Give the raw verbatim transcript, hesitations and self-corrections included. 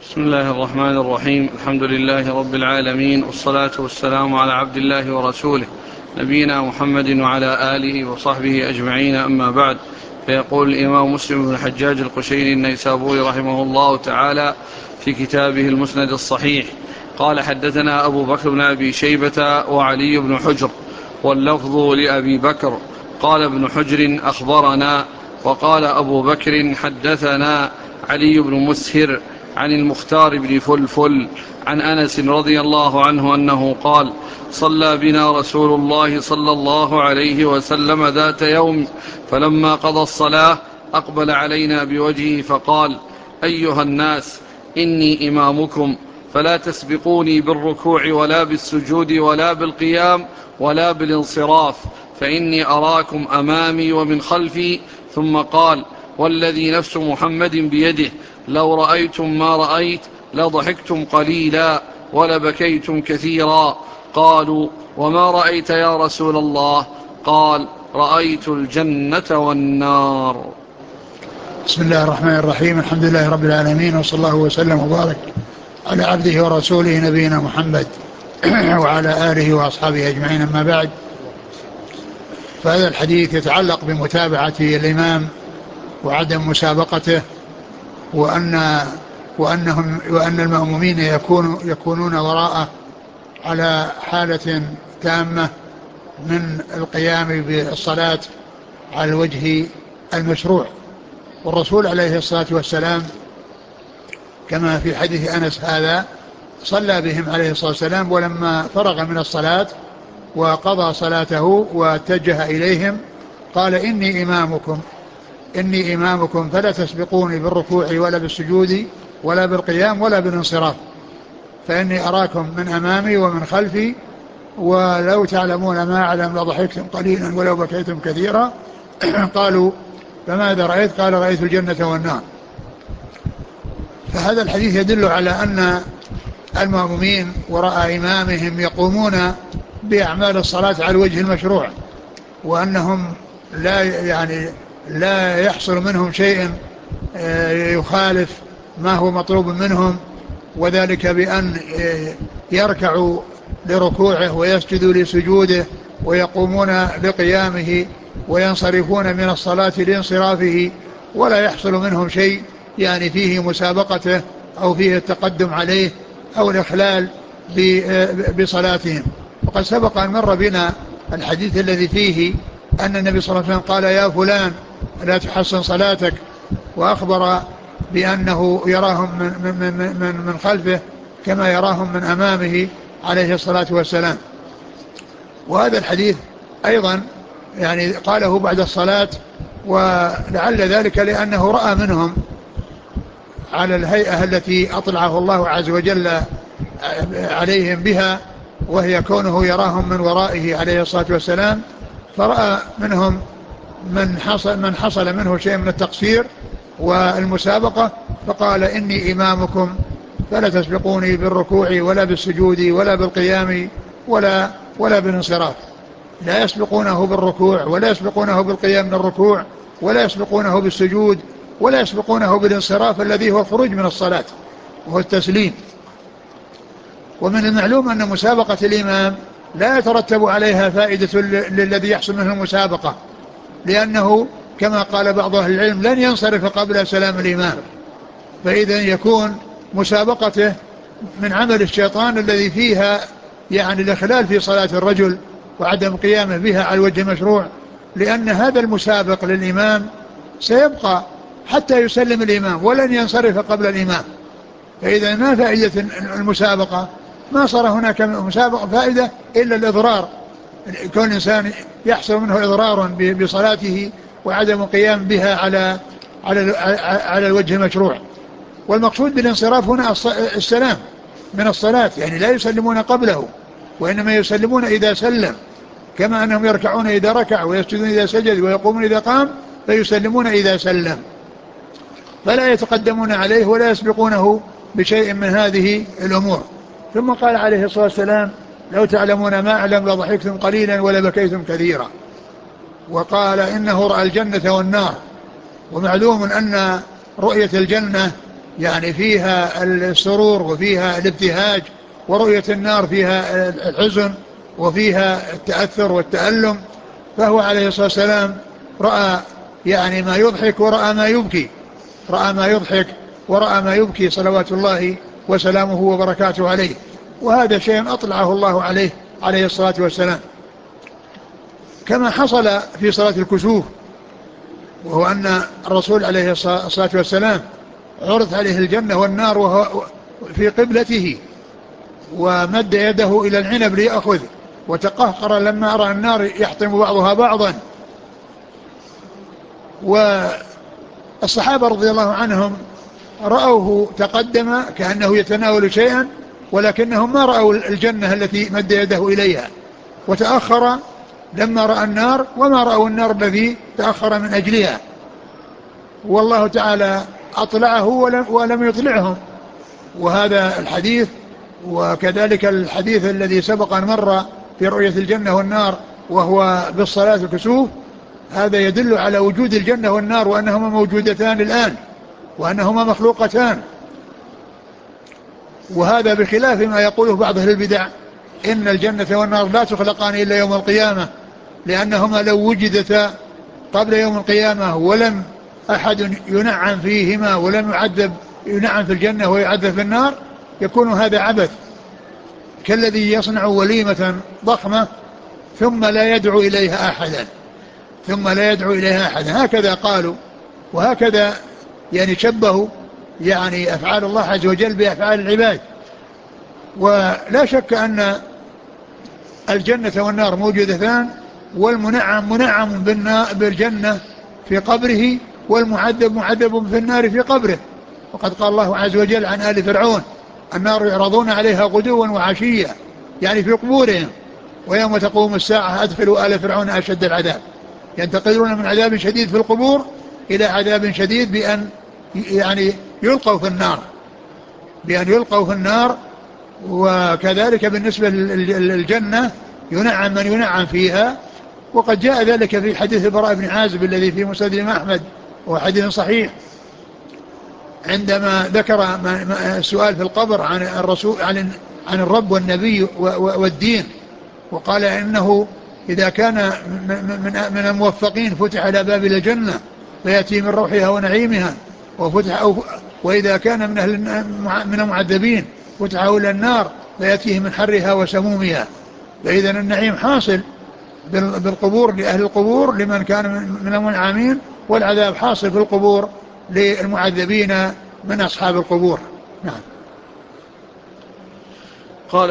بسم الله الرحمن الرحيم. الحمد لله رب العالمين، والصلاة والسلام على عبد الله ورسوله نبينا محمد وعلى آله وصحبه أجمعين، أما بعد. فيقول الإمام مسلم بن الحجاج القشيري النيسابوري رحمه الله تعالى في كتابه المسند الصحيح قال: حدثنا أبو بكر بن أبي شيبة وعلي بن حجر، واللفظ لأبي بكر. قال ابن حجر: أخبرنا. وقال أبو بكر: حدثنا علي بن مسهر عن المختار بن فلفل عن أنس رضي الله عنه أنه قال: صلى بنا رسول الله صلى الله عليه وسلم ذات يوم، فلما قضى الصلاة أقبل علينا بوجهه فقال: أيها الناس، إني إمامكم، فلا تسبقوني بالركوع ولا بالسجود ولا بالقيام ولا بالانصراف، فإني أراكم أمامي ومن خلفي. ثم قال: والذي نفس محمد بيده، لو رأيتم ما رأيت لضحكتم قليلا ولبكيتم كثيرا. قالوا: وما رأيت يا رسول الله؟ قال: رأيت الجنة والنار. بسم الله الرحمن الرحيم. الحمد لله رب العالمين، وصلى الله وسلم وبارك على عبده ورسوله نبينا محمد وعلى آله وأصحابه أجمعين، أما بعد. فهذا الحديث يتعلق بمتابعة الإمام وعدم مسابقته، وأن وأنهم وأن المأمومين يكون يكونون وراءه على حالة تامة من القيام بالصلاة على الوجه المشروع. والرسول عليه الصلاة والسلام كما في حديث أنس هذا صلى بهم عليه الصلاة والسلام، ولما فرغ من الصلاة وقضى صلاته واتجه إليهم قال: إني إمامكم إني إمامكم فلا تسبقوني بالركوع ولا بالسجود ولا بالقيام ولا بالانصراف، فإني أراكم من أمامي ومن خلفي، ولو تعلمون ما أعلم لضحكتم قليلا ولو بكيتم كثيرا. قالوا: فماذا رأيت؟ قال: رأيت الجنة والنار. فهذا الحديث يدل على أن المأمومين وراء إمامهم يقومون بأعمال الصلاة على الوجه المشروع، وأنهم لا يعني لا يحصل منهم شيء يخالف ما هو مطلوب منهم، وذلك بأن يركعوا لركوعه ويسجدوا لسجوده ويقومون لقيامه وينصرفون من الصلاة لانصرافه، ولا يحصل منهم شيء يعني فيه مسابقته أو فيه التقدم عليه أو الإخلال بصلاتهم. وقد سبق أن مر بنا الحديث الذي فيه أن النبي صلى الله عليه وسلم قال: يا فلان لا تحسن صلاتك، وأخبر بأنه يراهم من, من, من, من خلفه كما يراهم من أمامه عليه الصلاة والسلام. وهذا الحديث أيضا يعني قاله بعد الصلاة، ولعل ذلك لأنه رأى منهم على الهيئة التي أطلعه الله عز وجل عليهم بها، وهي كونه يراهم من ورائه عليه الصلاة والسلام، فرأى منهم من حصل, من حصل منه شيء من التقصير والمسابقة، فقال: إني إمامكم فلا تسبقوني بالركوع ولا بالسجود ولا بالقيام ولا, ولا بالانصراف. لا يسبقونه بالركوع ولا يسبقونه بالقيام من الركوع ولا يسبقونه بالسجود ولا يسبقونه بالانصراف الذي هو الخروج من الصلاة وهو التسليم. ومن المعلوم أن مسابقة الإمام لا يترتب عليها فائدة للذي يحصل منه المسابقة، لأنه كما قال بعض أهل العلم لن ينصرف قبل سلام الإمام، فإذا يكون مسابقته من عمل الشيطان الذي فيها يعني الإخلال في صلاة الرجل وعدم قيامه بها على الوجه المشروع، لأن هذا المسابق للإمام سيبقى حتى يسلم الإمام ولن ينصرف قبل الإمام. فإذا ما فائدة المسابقة؟ ما صار هناك مسابقة فائدة إلا الإضرار، كون الإنسان يحصل منه إضرار بصلاته وعدم قيام بها على على على الوجه المشروع. والمقصود بالانصراف هنا السلام من الصلاة، يعني لا يسلمون قبله، وإنما يسلمون إذا سلم، كما أنهم يركعون إذا ركع ويسجدون إذا سجد ويقومون إذا قام، فيسلمون إذا سلم، فلا يتقدمون عليه ولا يسبقونه بشيء من هذه الأمور. ثم قال عليه الصلاة والسلام: لو تعلمون ما أعلم لضحكتم قليلا ولبكيتم كثيرا. وقال: إنه رأى الجنة والنار. ومعلوم أن رؤية الجنة يعني فيها السرور وفيها الابتهاج، ورؤية النار فيها الحزن وفيها التأثر والتألم. فهو عليه الصلاة والسلام رأى يعني ما يضحك ورأى ما يبكي، رأى ما يضحك ورأى ما يبكي صلوات الله وسلامه وبركاته عليه. وهذا شيء أطلعه الله عليه عليه الصلاة والسلام، كما حصل في صلاة الكسوف، وهو أن الرسول عليه الصلاة والسلام عرض عليه الجنة والنار وهو في قبلته، ومد يده إلى العنب ليأخذ، وتقهقر لما رأى النار يحطم بعضها بعضا. والصحابة رضي الله عنهم رأوه تقدم كأنه يتناول شيئا، ولكنهم ما رأوا الجنة التي مد يده إليها، وتأخر لما رأى النار وما رأوا النار الذي تأخر من أجلها. والله تعالى أطلعه ولم, ولم يطلعهم. وهذا الحديث وكذلك الحديث الذي سبق أن مر في رؤية الجنة والنار وهو بالصلاة الكسوف، هذا يدل على وجود الجنة والنار وأنهما موجودتان الآن وأنهما مخلوقتان. وهذا بخلاف ما يقوله بعض أهل البدع إن الجنة والنار لا تخلقان إلا يوم القيامة، لأنهما لو وجدتا قبل يوم القيامة ولم أحد ينعم فيهما ولم يعذب ينعم في الجنة ويعذب في النار يكون هذا عبث، كالذي يصنع وليمة ضخمة ثم لا يدعو إليها أحدا ثم لا يدعو إليها أحدا هكذا قالوا، وهكذا يعني شبهوا يعني أفعال الله عز وجل بأفعال العباد. ولا شك أن الجنة والنار موجودتان، والمنعم منعم بالجنة في قبره، والمعذب معذب في النار في قبره. وقد قال الله عز وجل عن آل فرعون: النار يعرضون عليها غدوا وعشيا، يعني في قبورهم، ويوم تقوم الساعة أدخلوا آل فرعون أشد العذاب. ينتقلون من عذاب شديد في القبور إلى عذاب شديد بأن يعني يلقوا في النار بأن يلقوا في النار. وكذلك بالنسبة للجنة ينعم من ينعم فيها، وقد جاء ذلك في حديث البراء بن عازب الذي في مسند الإمام أحمد وحديث صحيح، عندما ذكر السؤال في القبر عن الرسول عن عن الرب والنبي والدين، وقال إنه إذا كان من الموفقين فتح على باب الجنة فيأتي من روحها ونعيمها، وفتح أو وإذا كان من أهل من المعذبين فتح إلى النار فيأتيه من حرها وسمومها. فإذا النعيم حاصل بالقبور لأهل القبور لمن كان من المنعمين، والعذاب حاصل في القبور للمعذبين من أصحاب القبور. نعم.